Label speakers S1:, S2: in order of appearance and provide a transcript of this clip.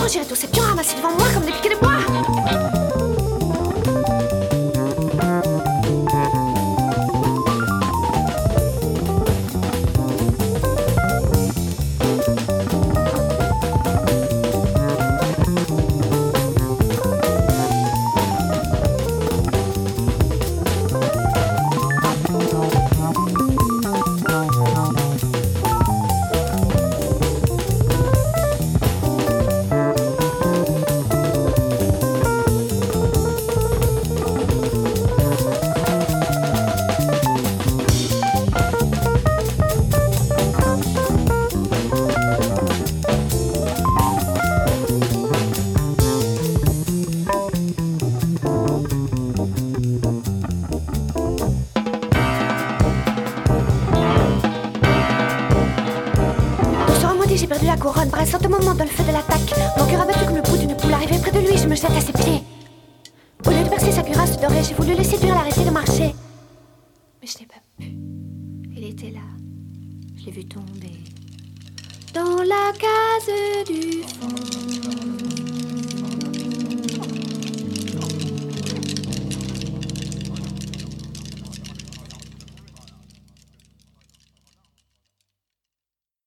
S1: j'irai tous ces pions ramasser devant moi comme des piquets de bois. J'ai perdu la couronne, pressant au moment dans le feu de l'attaque. Mon cœur a battu comme le pouls d'une poule. Arrivé près de lui, je me jette à ses pieds. Au lieu de percer sa cuirasse dorée, j'ai voulu le séduire, l'arrêter de marcher. Mais je n'ai pas pu. Il était là. Je l'ai vu tomber dans la case du fond.